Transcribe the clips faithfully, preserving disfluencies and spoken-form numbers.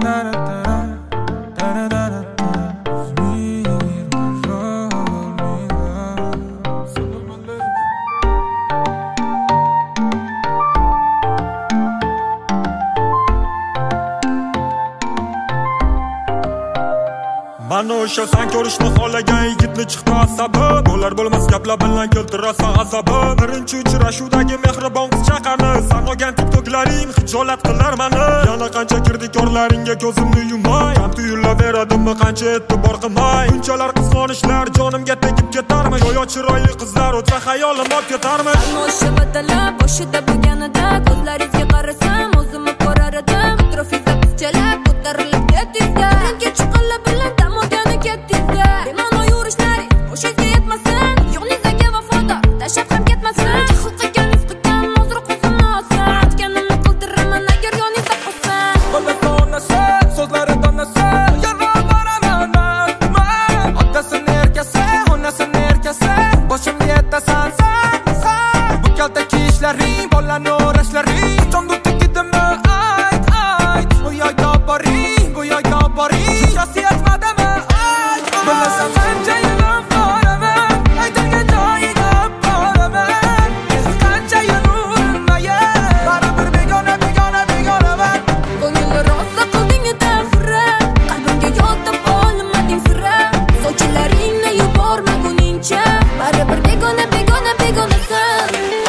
Mana o'sha sen ko'rishni xohlagan yigitni chiqdi asabi. Bo'lar bo'lmas gaplar bilan keltirasan g'azabi. Birinchi uchrashuvdagi mehribon qizchaqani san olgan tiktoklaring hijolat qilar mani. Yana qancha kirdikorlaringga ko'zimni yumay, ham tuyulaveradimmi qancha e'tibor qilmay. Bunchalar qizg'onishlar jonimga tegib ketarmi? Go'yo chiroyli qizlar o'tsa xayolim olib ketarmi? Ammo o'sha vadalar boshida bo'lganida ko'zlaringizga qarasam o'zimni ko'rar edim. Atrofingizda qizchalar ko'tarilib ketdingda. Birinchi chiqinlar bilan dam olgani ketdingda. Bemalol yurishlaring o'shanga yetmasin. Yo'qingizga vafodor tashlab ham ketmasin. Jahl qilgan istiqam hozir qo'zimni olsin. Aytganimni qildiraman agar yoningizda qolsam. Bola sonasi so'zlari donasi yana boraman man. Otasini erkasi onasini erkasi boshimga yetasan sen sen. Bu kaldagi ishlaring bolani o'rashlaring jondu tekidimmi ayt ayt. Bu yoqqa boring bu yoqqa boring shosiyat madami ayt. Bilasan qancha yillar boraman aytilgan joyiga boraman. Qancha yurmayin baribir begona begona begonaman. Ko'ngilni rosa qilding ta'xira, qalbimga yotib olmading sira. Sovchilaringni yubormaguningcha baribir begona begona begonasan.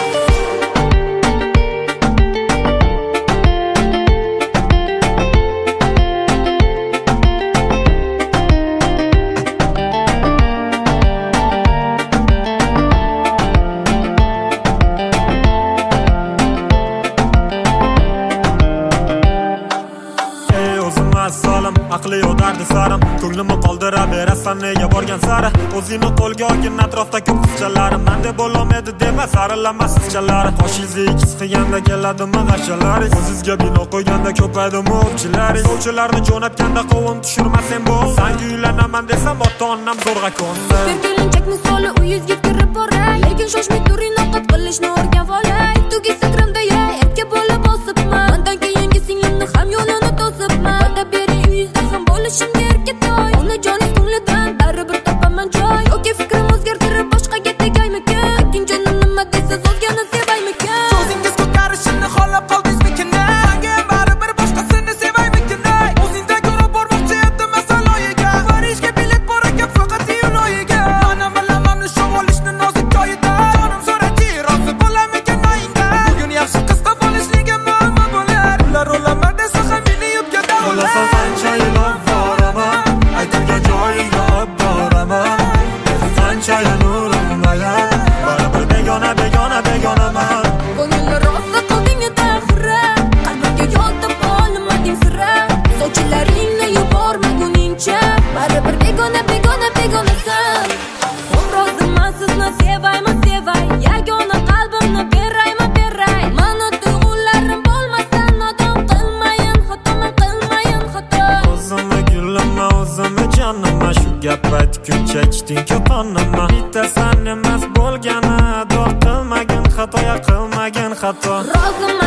Ey o'zim assolim, aqli yo'q dardi sarim. Ko'nglimni qoldiraversan nega borgan sari. O'zingni qo'lga olgin atrofda ko'p qizchalar. Menda bo'lolmaydi dema sarilamas qizchalar. Qoshingizni ikkisi qilganda keladimi g'ashalaring. O'zingizga bino qo'yganda ko'paydimi o'pchilaring. O'pchilarni jo'natganda qovun tushirmasang bo'l. Senga uylanaman desam ota-onam zo'rg'a ko'nsa. Bir kelinchak misoli uyingizga kirib boray. Lekin shoshmay turing ovqat qilishni o'rgan volay. Tugi Instagramda ya erka bola bosibman. Undan keyingi singlimni ham yo'lini to'sibman. Va'da bering uyingizda ham bo'lishimga erkatoy. Onajoningiz ko'nglidan baribir topaman joy. Yoki fikrim o'zgartirib boshqaga tegaymikan. Ayting jonim nima desa o'zgani sevaymikan. O'zingiz ko'tarishimni xohlab qoldingizmikin? Menga baribir boshqasini sevaymikin? O'zingda ko'rib bormoqchi edim asal loyiga. Parijga bilet bor ekan faqat yo'loyiga. Mana bilaman shu olishni nozik joyida. Jonim so'rachi rozi bo'lamikan ayinda. Bugun yaxshi qiz topolishligim muammo bo'lar. Ular olaman desa ham meni yubga Bo'lasan qancha yillar boraman, aytilgan joyiga boraman. Qancha nurimlayan, baribir begona begona begonaman. Ko'ngilni rosa qilding ta'xira, qalbimga yotib olmading sira. Sovchilaringni yubormaguningcha baribir begona begona begonasan. Roziman sizni sevayman sevay, yagona qalbimni berayman beray. Mana tuyg'ularim bo'lmasdan nodon qilmayin xatoman qilmayin xato. O'zimni gullama o'zimni jonima, shu gap aytguncha ichding ko'ponima. Bittasan emas bo'lgani, dor qilmagin xatoya qilmagin xato. Roziman